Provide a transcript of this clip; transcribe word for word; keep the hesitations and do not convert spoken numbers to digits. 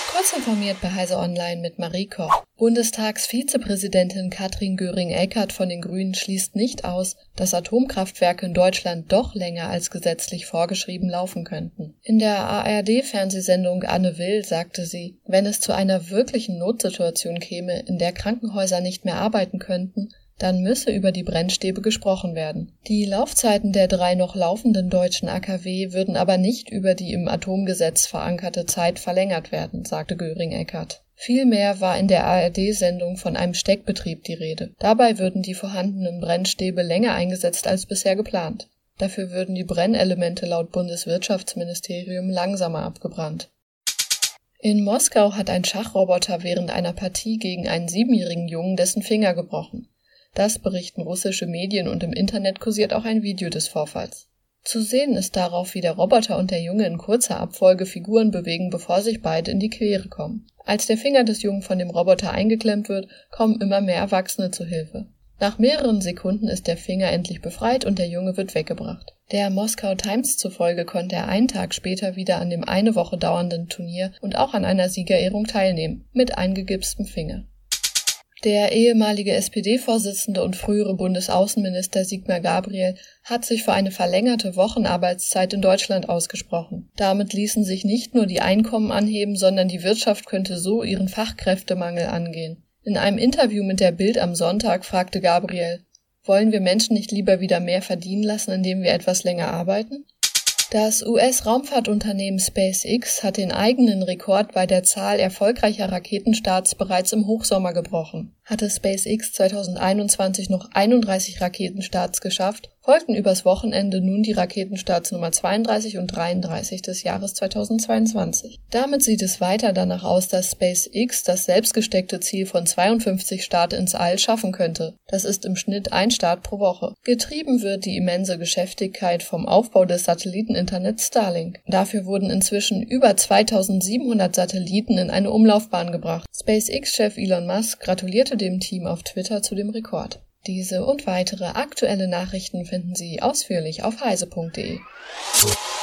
Kurz informiert bei Heise Online mit Marie Koch. Bundestagsvizepräsidentin Katrin Göring-Eckardt von den Grünen schließt nicht aus, dass Atomkraftwerke in Deutschland doch länger als gesetzlich vorgeschrieben laufen könnten. In der A R D-Fernsehsendung Anne Will sagte sie, wenn es zu einer wirklichen Notsituation käme, in der Krankenhäuser nicht mehr arbeiten könnten, dann müsse über die Brennstäbe gesprochen werden. Die Laufzeiten der drei noch laufenden deutschen A K W würden aber nicht über die im Atomgesetz verankerte Zeit verlängert werden, sagte Göring-Eckardt. Vielmehr war in der A R D-Sendung von einem Steckbetrieb die Rede. Dabei würden die vorhandenen Brennstäbe länger eingesetzt als bisher geplant. Dafür würden die Brennelemente laut Bundeswirtschaftsministerium langsamer abgebrannt. In Moskau hat ein Schachroboter während einer Partie gegen einen siebenjährigen Jungen dessen Finger gebrochen. Das berichten russische Medien und im Internet kursiert auch ein Video des Vorfalls. Zu sehen ist darauf, wie der Roboter und der Junge in kurzer Abfolge Figuren bewegen, bevor sich beide in die Quere kommen. Als der Finger des Jungen von dem Roboter eingeklemmt wird, kommen immer mehr Erwachsene zu Hilfe. Nach mehreren Sekunden ist der Finger endlich befreit und der Junge wird weggebracht. Der Moskau Times zufolge konnte er einen Tag später wieder an dem eine Woche dauernden Turnier und auch an einer Siegerehrung teilnehmen, mit eingegipstem Finger. Der ehemalige S P D-Vorsitzende und frühere Bundesaußenminister Sigmar Gabriel hat sich für eine verlängerte Wochenarbeitszeit in Deutschland ausgesprochen. Damit ließen sich nicht nur die Einkommen anheben, sondern die Wirtschaft könnte so ihren Fachkräftemangel angehen. In einem Interview mit der Bild am Sonntag fragte Gabriel: Wollen wir Menschen nicht lieber wieder mehr verdienen lassen, indem wir etwas länger arbeiten? Das U S-Raumfahrtunternehmen SpaceX hat den eigenen Rekord bei der Zahl erfolgreicher Raketenstarts bereits im Hochsommer gebrochen. Hatte SpaceX zweitausendeinundzwanzig noch einunddreißig Raketenstarts geschafft, folgten übers Wochenende nun die Raketenstarts Nummer zweiunddreißig und dreiunddreißig des Jahres zweitausendzweiundzwanzig. Damit sieht es weiter danach aus, dass SpaceX das selbstgesteckte Ziel von zweiundfünfzig Start ins All schaffen könnte. Das ist im Schnitt ein Start pro Woche. Getrieben wird die immense Geschäftigkeit vom Aufbau des Satelliteninternets Starlink. Dafür wurden inzwischen über zweitausendsiebenhundert Satelliten in eine Umlaufbahn gebracht. SpaceX-Chef Elon Musk gratulierte dem Team auf Twitter zu dem Rekord. Diese und weitere aktuelle Nachrichten finden Sie ausführlich auf heise punkt de.